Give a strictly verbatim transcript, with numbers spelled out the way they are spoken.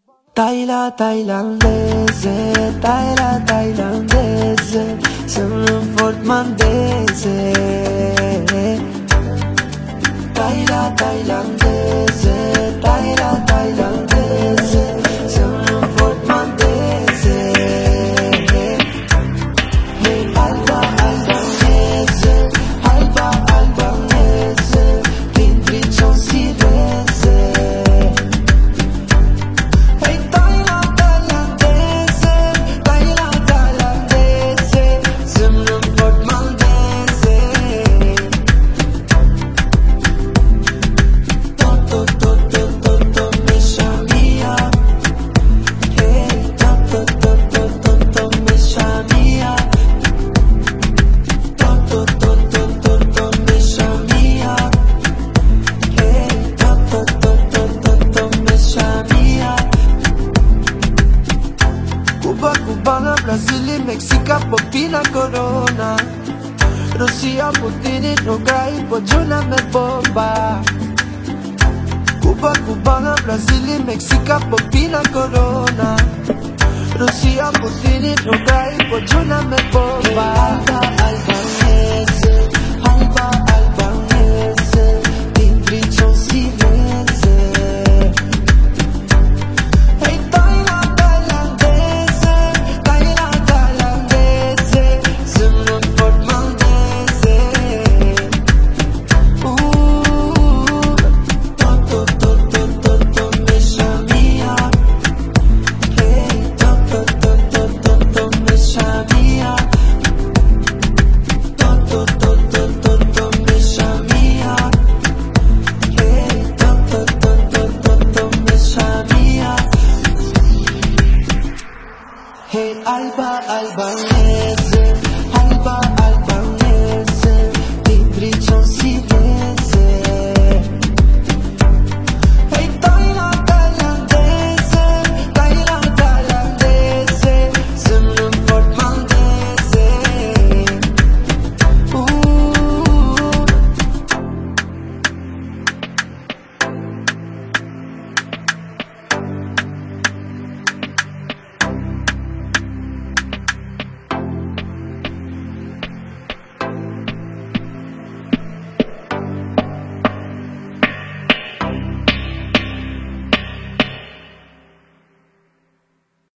Taila tailandese, taila tailandese, sembra un portmandese. Taila tailandese, taila tailandese, sembra un portmandese. Hey, alba albanese, alba albanese, l'intricio si rese. Hey, taila tailandese, taila tailandese, sembra un portmandese. To to to to to to mesha mia. Hey, to to to to to to mesha mia. To to to to to to mesha mia. Hey, to to to to to to mesha mia. Cuba, Cubana, Brasília, Mexica, Popina, Corona. Rossia, Putin, Ucraina, Juna, me bomba. Cuba, Cubana, Brasília, Mexica, Popina, Corona. Rossia, Putin, Ucraina, Juna, me bomba. Alba albanese, alba albanese, l'intricio si rese. Hey, taila tailandese, taila tailandese, sembra un portmandese. Uh, to to to to to to mesha mia. Hey, to to to to to to mesha mia. To to to to to to mesha mia. Hey, to to to to to to mesha mia. Hey, alba alba.